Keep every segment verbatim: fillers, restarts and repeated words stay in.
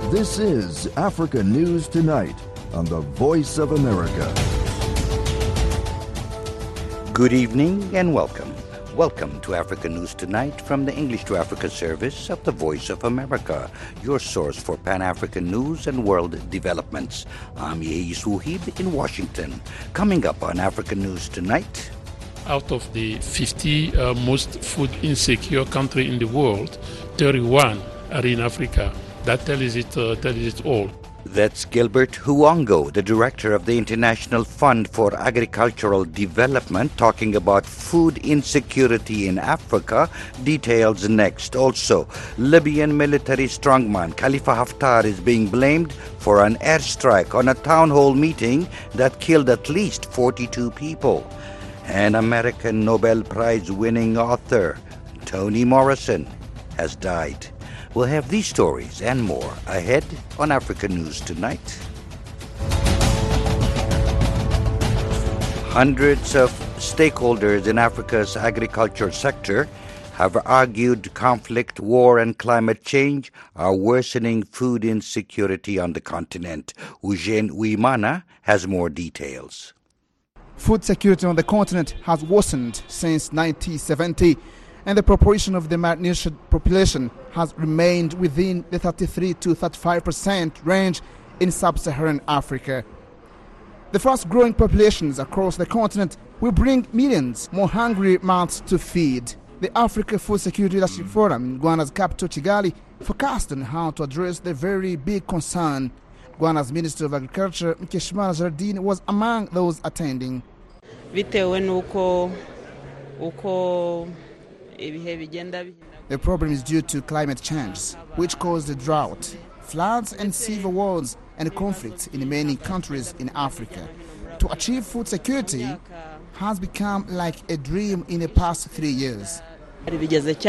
This is Africa News Tonight on the Voice of America. Good evening and welcome. Welcome to Africa News Tonight from the English to Africa service of the Voice of America, your source for Pan-African news and world developments. I'm Yehi Suhib in Washington. Coming up on Africa News Tonight. Out of the fifty uh, most food insecure countries in the world, thirty-one are in Africa. That tells it, uh, tells it all. That's Gilbert Huongo, the director of the International Fund for Agricultural Development, talking about food insecurity in Africa. Details next. Also, Libyan military strongman Khalifa Haftar is being blamed for an airstrike on a town hall meeting that killed at least forty-two people. An American Nobel Prize-winning author, Toni Morrison, has died. We'll have these stories and more ahead on Africa News Tonight. Hundreds of stakeholders in Africa's agriculture sector have argued conflict, war, and climate change are worsening food insecurity on the continent. Eugene Uimana has more details. Food security on the continent has worsened since nineteen seventy. And the proportion of the malnourished population has remained within the thirty-three to thirty-five percent range in sub-Saharan Africa. The fast-growing populations across the continent will bring millions more hungry mouths to feed. The Africa Food Security Leadership Forum in Rwanda's capital, Kigali, focused on how to address the very big concern. Rwanda's Minister of Agriculture, Mukeshimana Gerardine, was among those attending. Bitewe nuko uko The problem is due to climate change, which caused drought, floods and civil wars and conflicts in many countries in Africa. To achieve food security has become like a dream in the past three years. Gilbert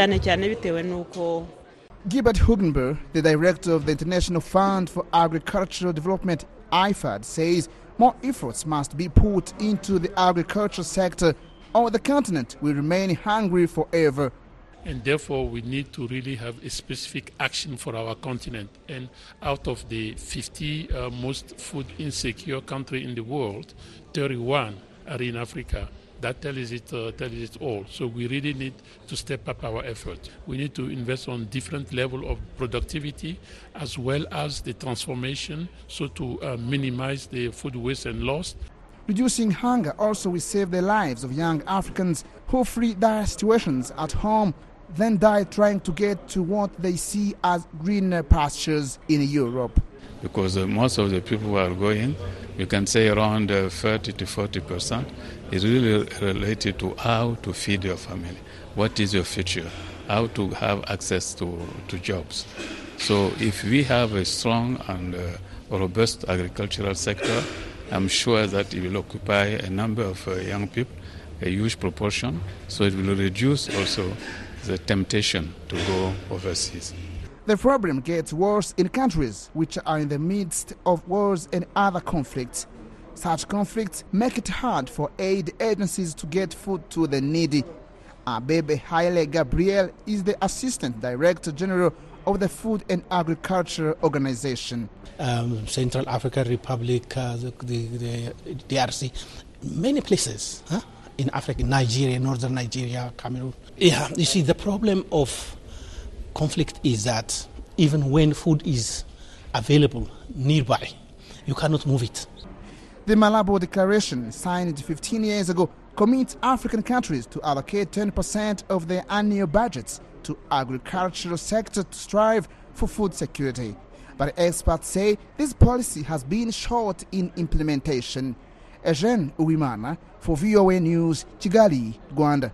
Hugenberg, the director of the International Fund for Agricultural Development, I F A D, says more efforts must be put into the agriculture sector or the continent will remain hungry forever. And therefore, we need to really have a specific action for our continent. And out of the fifty uh, most food insecure countries in the world, thirty-one are in Africa. That tells it, uh, tells it all. So we really need to step up our effort. We need to invest on different level of productivity as well as the transformation, so to uh, minimize the food waste and loss. Reducing hunger also will save the lives of young Africans who flee dire situations at home, then die trying to get to what they see as greener pastures in Europe. Because uh, most of the people who are going, you can say around uh, thirty to forty percent, is really related to how to feed your family. What is your future? How to have access to, to jobs. So if we have a strong and uh, robust agricultural sector, I'm sure that it will occupy a number of uh, young people, a huge proportion, so it will reduce also the temptation to go overseas. The problem gets worse in countries which are in the midst of wars and other conflicts. Such conflicts make it hard for aid agencies to get food to the needy. Abebe Haile Gabriel is the Assistant Director General of the Food and Agriculture Organization. Um, Central African Republic, uh, the, the, the D R C, many places huh? in Africa, Nigeria, northern Nigeria, Cameroon. Yeah, you see, the problem of conflict is that even when food is available nearby, you cannot move it. The Malabo Declaration, signed fifteen years ago, commits African countries to allocate ten percent of their annual budgets to agricultural sector to strive for food security. But experts say this policy has been short in implementation. Eugene Uimana for V O A News, Kigali, Rwanda.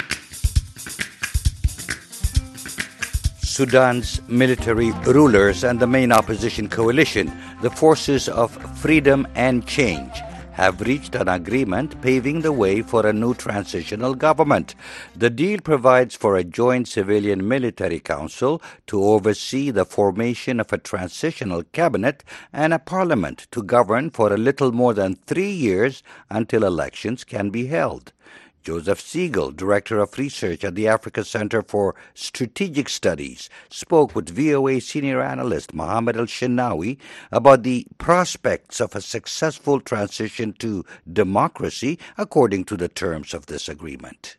Sudan's military rulers and the main opposition coalition, the Forces of Freedom and Change, have reached an agreement paving the way for a new transitional government. The deal provides for a joint civilian-military council to oversee the formation of a transitional cabinet and a parliament to govern for a little more than three years until elections can be held. Joseph Siegel, Director of Research at the Africa Center for Strategic Studies, spoke with V O A senior analyst Mohammed Al-Shenawi about the prospects of a successful transition to democracy according to the terms of this agreement.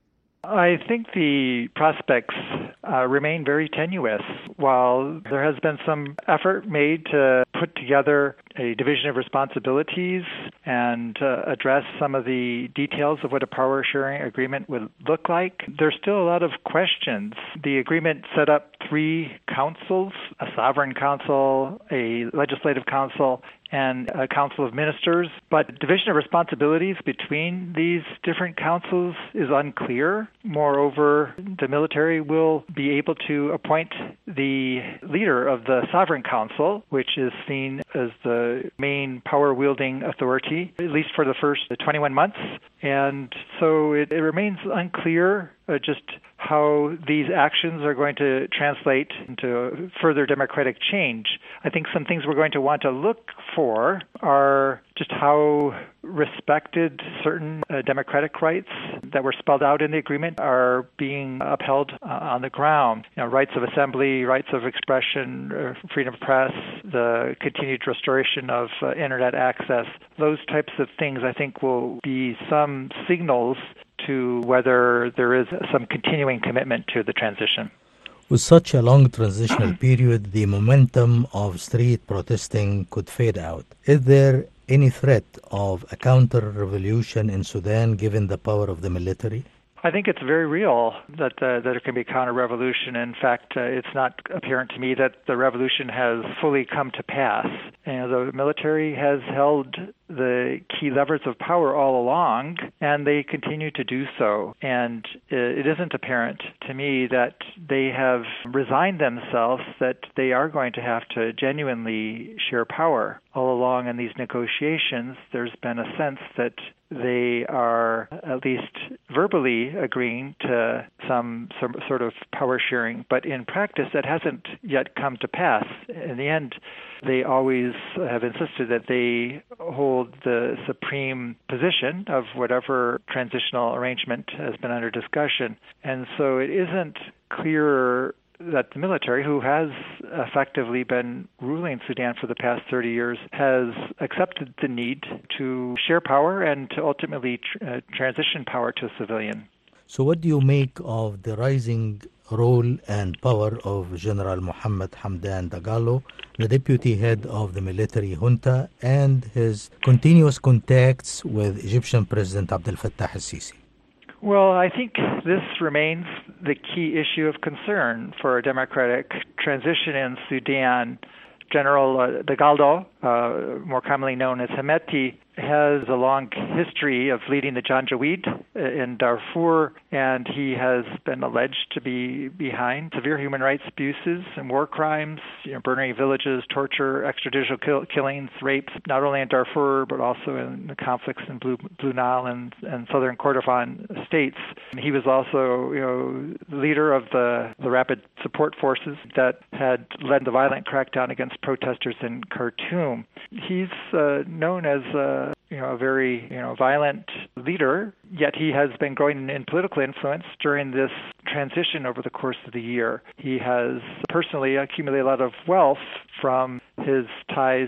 I think the prospects uh, remain very tenuous. While there has been some effort made to put together a division of responsibilities and uh, address some of the details of what a power sharing agreement would look like, there's still a lot of questions. The agreement set up three councils, a sovereign council, a legislative council, and a council of ministers, but division of responsibilities between these different councils is unclear. Moreover, the military will be able to appoint the leader of the sovereign council, which is seen as the main power-wielding authority, at least for the first twenty-one months. And so it, it remains unclear uh, just how these actions are going to translate into further democratic change. I think some things we're going to want to look for are just how respected certain uh, democratic rights that were spelled out in the agreement are being upheld uh, on the ground. You know, rights of assembly, rights of expression, uh, freedom of press, the continued restoration of uh, internet access. Those types of things, I think, will be some signals to whether there is some continuing commitment to the transition. With such a long transitional period, the momentum of street protesting could fade out. Is there any threat of a counter-revolution in Sudan given the power of the military? I think it's very real that uh, that there can be counter-revolution. In fact, uh, it's not apparent to me that the revolution has fully come to pass. And the military has held the key levers of power all along, and they continue to do so. And it isn't apparent to me that they have resigned themselves that they are going to have to genuinely share power. All along in these negotiations, there's been a sense that they are at least verbally agreeing to some, some sort of power sharing, but in practice that hasn't yet come to pass. In the end, they always have insisted that they hold the supreme position of whatever transitional arrangement has been under discussion. And so it isn't clear that the military, who has effectively been ruling Sudan for the past thirty years, has accepted the need to share power and to ultimately tr- uh, transition power to a civilian. So what do you make of the rising role and power of General Mohammed Hamdan Dagalo, the deputy head of the military junta, and his continuous contacts with Egyptian President Abdel Fattah al-Sisi? Well, I think this remains the key issue of concern for a democratic transition in Sudan. General uh, Dagalo, uh, more commonly known as Hemeti, has a long history of leading the Janjaweed in Darfur, and he has been alleged to be behind severe human rights abuses and war crimes, you know, burning villages, torture, extrajudicial kill- killings, rapes, not only in Darfur but also in the conflicts in Blue, Blue Nile and, and southern Kordofan states. And he was also, you know, leader of the, the rapid support forces that had led the violent crackdown against protesters in Khartoum. He's uh, known as uh, you know, a very, you know, violent leader, yet he has been growing in political influence during this transition over the course of the year. He has personally accumulated a lot of wealth from his ties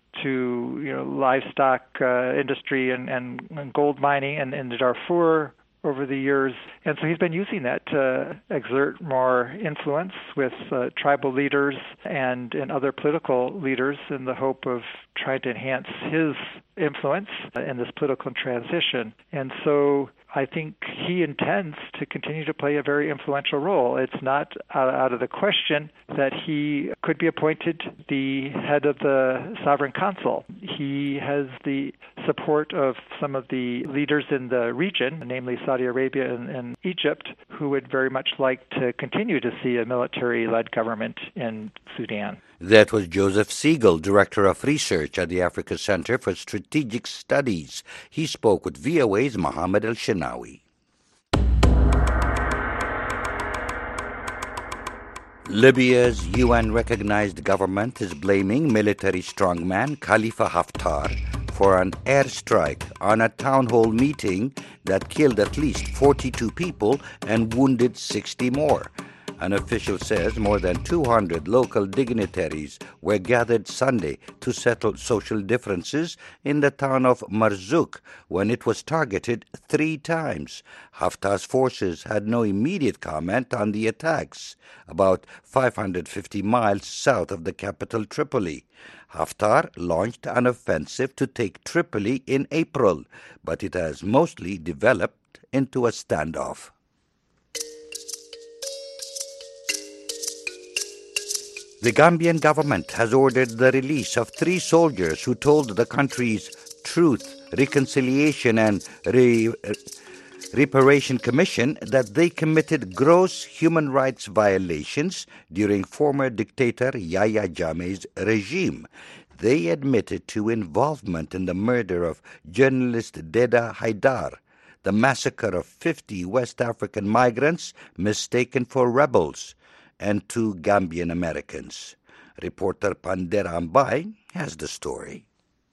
to, you know, livestock uh, industry and, and, and gold mining and in Darfur over the years. And so he's been using that to exert more influence with uh, tribal leaders and, and other political leaders in the hope of trying to enhance his influence in this political transition. And so I think he intends to continue to play a very influential role. It's not out of the question that he could be appointed the head of the Sovereign Council. He has the support of some of the leaders in the region, namely Saudi Arabia and, and Egypt, who would very much like to continue to see a military-led government in Sudan. That was Joseph Siegel, Director of Research at the Africa Center for Strategic Studies. He spoke with V O A's Mohammed Al-Shenawi. Libya's U N-recognized government is blaming military strongman Khalifa Haftar for an airstrike on a town hall meeting that killed at least forty-two people and wounded sixty more. An official says more than two hundred local dignitaries were gathered Sunday to settle social differences in the town of Marzouk when it was targeted three times. Haftar's forces had no immediate comment on the attacks, about five hundred fifty miles south of the capital Tripoli. Haftar launched an offensive to take Tripoli in April, but it has mostly developed into a standoff. The Gambian government has ordered the release of three soldiers who told the country's Truth, Reconciliation and Re- Reparation Commission that they committed gross human rights violations during former dictator Yahya Jammeh's regime. They admitted to involvement in the murder of journalist Deda Haidar, the massacre of fifty West African migrants mistaken for rebels, and two Gambian Americans. Reporter Pandera Ambai has the story.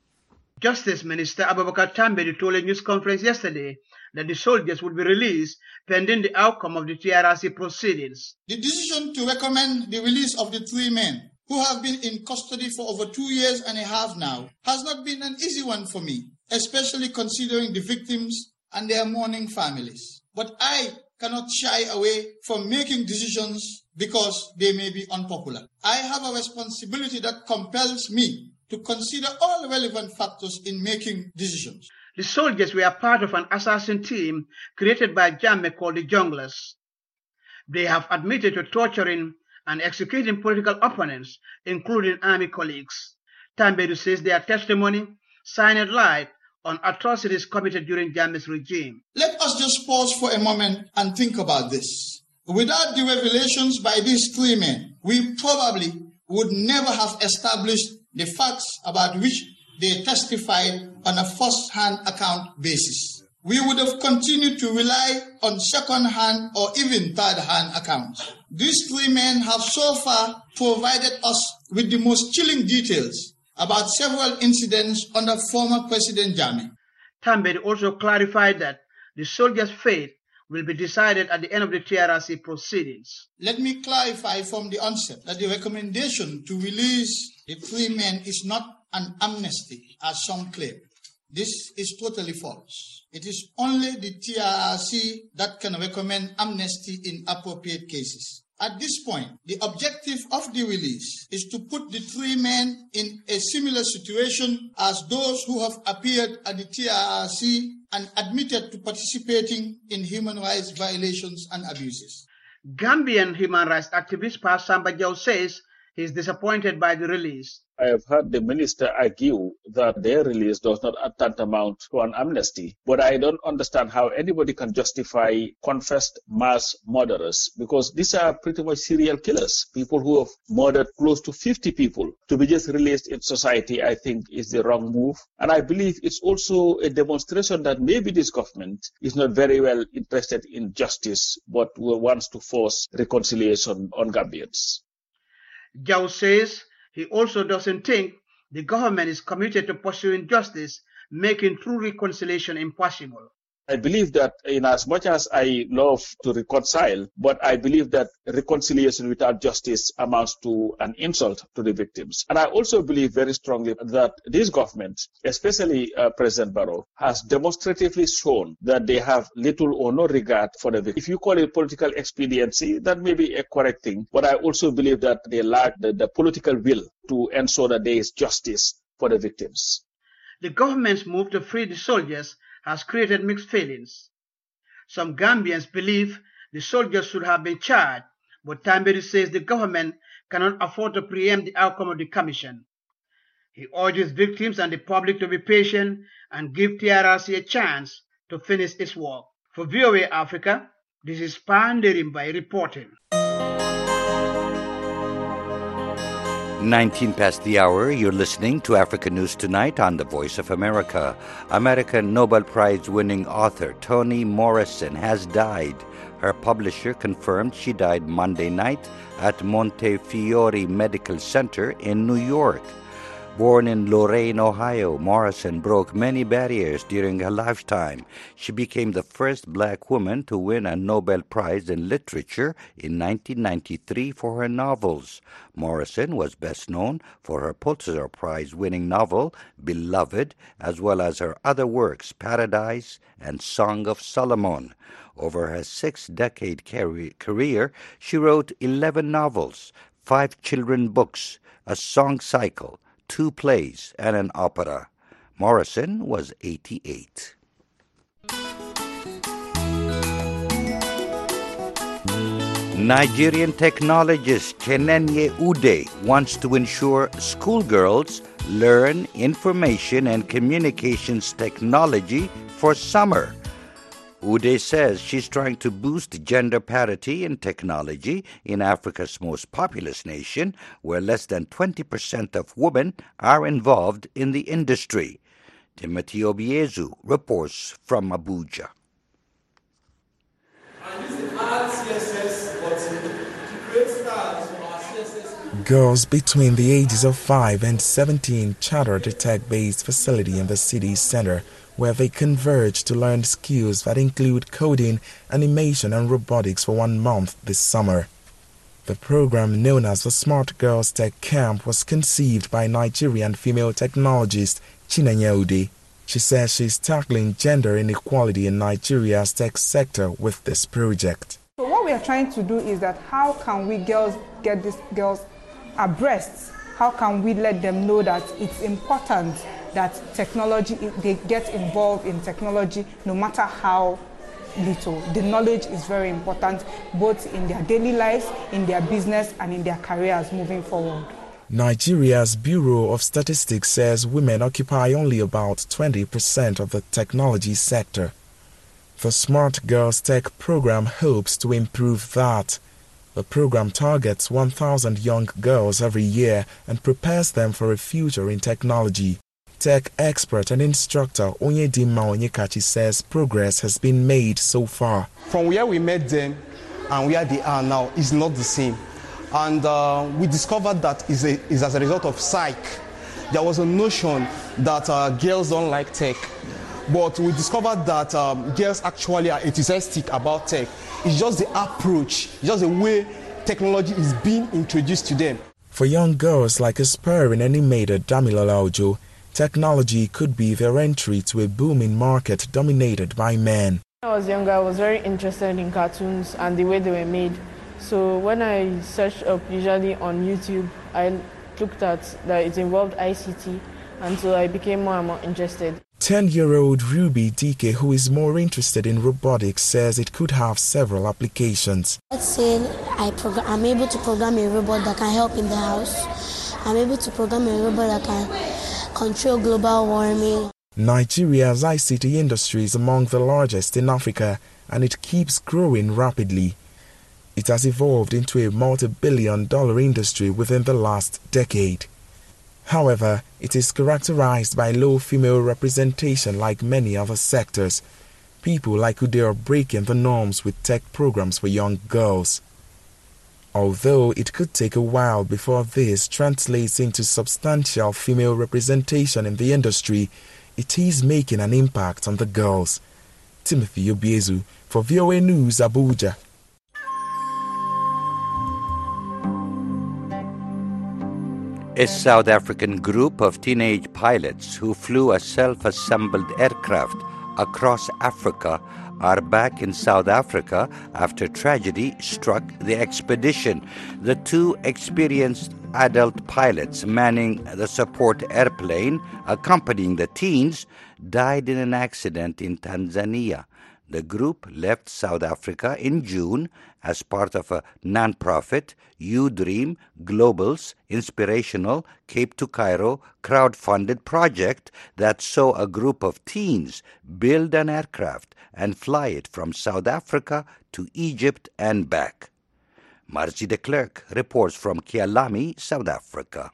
Justice Minister Abubakar Tambedou told a news conference yesterday that the soldiers would be released pending the outcome of the T R R C proceedings. The decision to recommend the release of the three men who have been in custody for over two years and a half now has not been an easy one for me, especially considering the victims and their mourning families. But I cannot shy away from making decisions because they may be unpopular. I have a responsibility that compels me to consider all relevant factors in making decisions. The soldiers were part of an assassin team created by Jammeh called the Junglers. They have admitted to torturing and executing political opponents, including army colleagues. Tambedou says their testimony shined light on atrocities committed during Jammeh's regime. Let us just pause for a moment and think about this. Without the revelations by these three men, we probably would never have established the facts about which they testified on a first-hand account basis. We would have continued to rely on second-hand or even third-hand accounts. These three men have so far provided us with the most chilling details about several incidents under former President Jammeh. Tambedou also clarified that the soldiers' fate will be decided at the end of the T R R C proceedings. Let me clarify from the onset that the recommendation to release the three men is not an amnesty, as some claim. This is totally false. It is only the T R R C that can recommend amnesty in appropriate cases. At this point, the objective of the release is to put the three men in a similar situation as those who have appeared at the T R R C and admitted to participating in human rights violations and abuses. Gambian human rights activist Pa Samba Jaw says he is disappointed by the release. I have heard the minister argue that their release does not tantamount to an amnesty, but I don't understand how anybody can justify confessed mass murderers, because these are pretty much serial killers, people who have murdered close to fifty people. To be just released in society, I think, is the wrong move. And I believe it's also a demonstration that maybe this government is not very well interested in justice, but wants to force reconciliation on Gambians. Jaw says he also doesn't think the government is committed to pursuing justice, making true reconciliation impossible. I believe that in as much as I love to reconcile, but I believe that reconciliation without justice amounts to an insult to the victims. And I also believe very strongly that this government, especially uh, President Barrow, has demonstratively shown that they have little or no regard for the victims. If you call it political expediency, that may be a correct thing, but I also believe that they lack the, the political will to ensure that there is justice for the victims. The government's move to free the soldiers has created mixed feelings. Some Gambians believe the soldiers should have been charged, but Tambedou says the government cannot afford to preempt the outcome of the commission. He urges victims and the public to be patient and give T R R C a chance to finish its work. For V O A Africa, this is Panderimbai reporting. nineteen past the hour, you're listening to Africa News Tonight on the Voice of America. American Nobel Prize-winning author Toni Morrison has died. Her publisher confirmed she died Monday night at Montefiore Medical Center in New York. Born in Lorain, Ohio, Morrison broke many barriers during her lifetime. She became the first black woman to win a Nobel Prize in Literature in nineteen ninety-three for her novels. Morrison was best known for her Pulitzer Prize-winning novel, Beloved, as well as her other works, Paradise and Song of Solomon. Over her six-decade career, she wrote eleven novels, five children's books, a song cycle, two plays, and an opera. Morrison was eighty-eight. Nigerian technologist Chinenye Ude wants to ensure schoolgirls learn information and communications technology for summer. Ude says she's trying to boost gender parity in technology in Africa's most populous nation, where less than twenty percent of women are involved in the industry. Timothy Obiezu reports from Abuja. Girls between the ages of five and seventeen chartered a tech-based facility in the city's center, where they converge to learn skills that include coding, animation, and robotics for one month this summer. The program, known as the Smart Girls Tech Camp, was conceived by Nigerian female technologist Chinenye Ude. She says she's tackling gender inequality in Nigeria's tech sector with this project. So what we are trying to do is that how can we girls get these girls abreast? How can we let them know that it's important that technology, they get involved in technology no matter how little. The knowledge is very important, both in their daily lives, in their business, and in their careers moving forward. Nigeria's Bureau of Statistics says women occupy only about twenty percent of the technology sector. The Smart Girls Tech program hopes to improve that. The program targets one thousand young girls every year and prepares them for a future in technology. Tech expert and instructor Onyedinma Onyekachi says progress has been made so far. From where we met them and where they are now is not the same. And uh, we discovered that is, a, is as a result of psych. There was a notion that uh, girls don't like tech. But we discovered that um, girls actually are enthusiastic about tech. It's just the approach, just the way technology is being introduced to them. For young girls like aspiring animator Damilola Ojo, technology could be their entry to a booming market dominated by men. When I was younger, I was very interested in cartoons and the way they were made. So when I searched up, usually on YouTube, I looked at that it involved I C T, and so I became more and more interested. ten-year-old Ruby D K, who is more interested in robotics, says it could have several applications. Let's say I program, I'm able to program a robot that can help in the house. I'm able to program a robot that can control global warming. Nigeria's I C T industry is among the largest in Africa, and it keeps growing rapidly. It has evolved into a multi-billion dollar industry within the last decade. However, it is characterized by low female representation like many other sectors. People like Ude are breaking the norms with tech programs for young girls. Although it could take a while before this translates into substantial female representation in the industry, it is making an impact on the girls. Timothy Obiezu for V O A News, Abuja. A South African group of teenage pilots who flew a self-assembled aircraft across Africa are back in South Africa after tragedy struck the expedition. The two experienced adult pilots manning the support airplane accompanying the teens died in an accident in Tanzania. The group left South Africa in June as part of a non-profit U-Dream Global's inspirational Cape to Cairo crowd-funded project that saw a group of teens build an aircraft and fly it from South Africa to Egypt and back. Marzi de Klerk reports from Kialami, South Africa.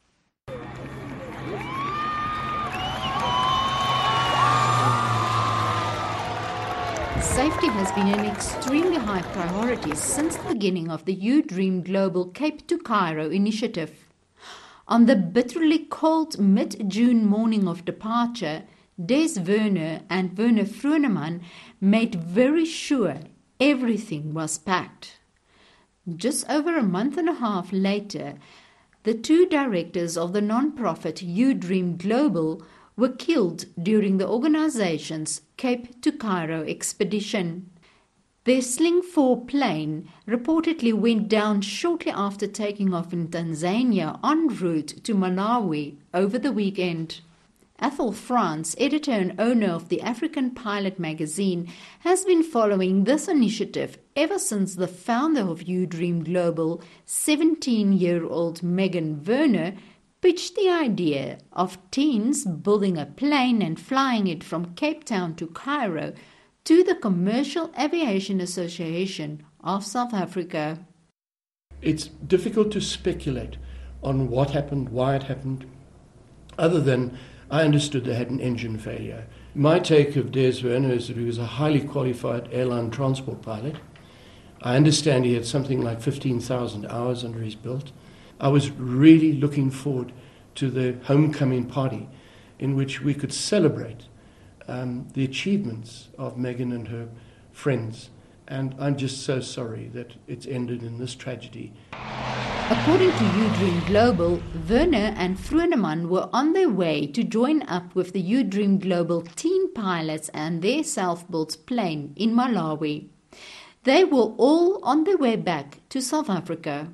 Safety has been an extremely high priority since the beginning of the U-Dream Global Cape to Cairo initiative. On the bitterly cold mid-June morning of departure, Des Werner and Werner Vroneman made very sure everything was packed. Just over a month and a half later, the two directors of the non-profit U-Dream Global were killed during the organization's Cape to Cairo expedition. Their Sling four plane reportedly went down shortly after taking off in Tanzania en route to Malawi over the weekend. Athol France, editor and owner of the African Pilot magazine, has been following this initiative ever since the founder of U-Dream Global, seventeen-year-old Megan Werner, pitched the idea of teens building a plane and flying it from Cape Town to Cairo to the Commercial Aviation Association of South Africa. It's difficult to speculate on what happened, why it happened, other than I understood they had an engine failure. My take of Des Werner is that he was a highly qualified airline transport pilot. I understand he had something like fifteen thousand hours under his belt. I was really looking forward to the homecoming party in which we could celebrate um, the achievements of Megan and her friends. And I'm just so sorry that it's ended in this tragedy. According to U-Dream Global, Werner and Vroneman were on their way to join up with the U-Dream Global teen pilots and their self-built plane in Malawi. They were all on their way back to South Africa.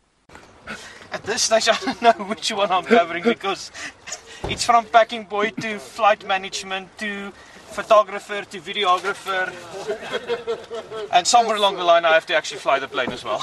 At this stage, I don't know which one I'm covering because it's from packing boy to flight management to photographer to videographer, and somewhere along the line I have to actually fly the plane as well.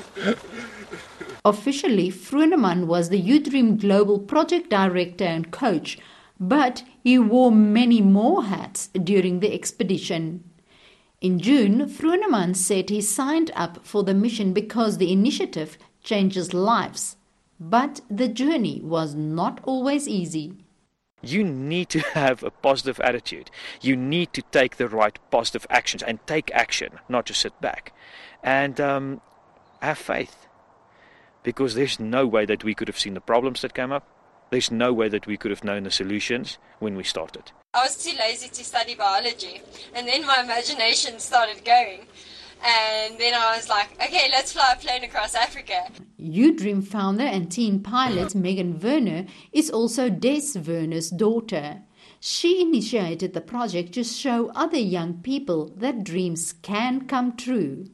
Officially, Vroneman was the U-Dream Global project director and coach, but he wore many more hats during the expedition. In June, Vroneman said he signed up for the mission because the initiative changes lives, but the journey was not always easy. You need to have a positive attitude. You need to take the right positive actions and take action, not just sit back. And um, have faith. Because there's no way that we could have seen the problems that came up. There's no way that we could have known the solutions when we started. I was too lazy to study biology. And then my imagination started going. And then I was like, okay, let's fly a plane across Africa. U-Dream founder and teen pilot Megan Werner is also Des Werner's daughter. She initiated the project to show other young people that dreams can come true.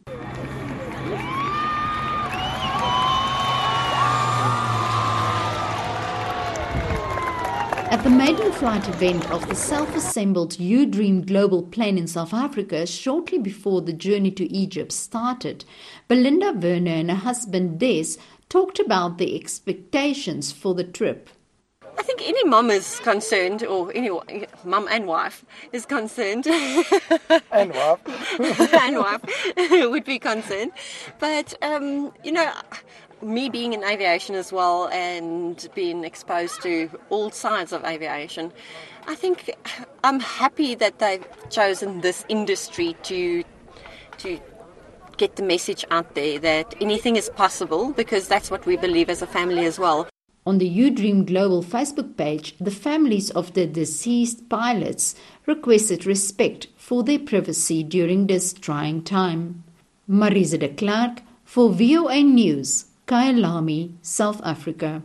At the maiden flight event of the self-assembled U-Dream Global plane in South Africa shortly before the journey to Egypt started, Belinda Werner and her husband Des talked about the expectations for the trip. I think any mum is concerned, or any mum and wife is concerned. And wife. and wife would be concerned. But, um, you know, me being in aviation as well and being exposed to all sides of aviation, I think I'm happy that they've chosen this industry to to get the message out there that anything is possible, because that's what we believe as a family as well. On the U-Dream Global Facebook page, the families of the deceased pilots requested respect for their privacy during this trying time. Marisa de Klerk for V O A News, Kyalami, South Africa.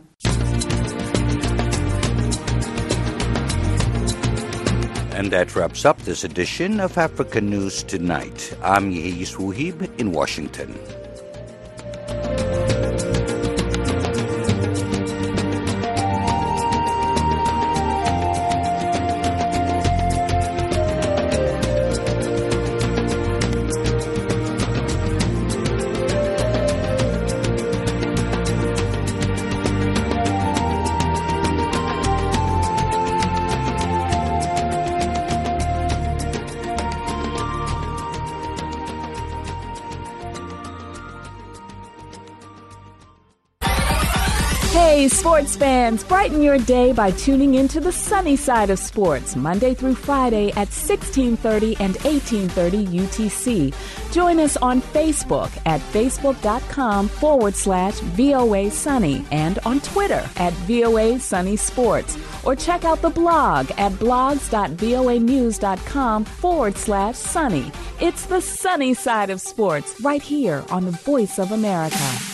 And that wraps up this edition of Africa News Tonight. I'm Yehis Wuhib in Washington. Hey, sports fans, brighten your day by tuning into the sunny side of sports, Monday through Friday at sixteen thirty and eighteen thirty U T C. Join us on Facebook at facebook.com forward slash VOA Sunny and on Twitter at VOA Sunny Sports. Or check out the blog at blogs.voanews.com forward slash sunny. It's the sunny side of sports right here on the Voice of America.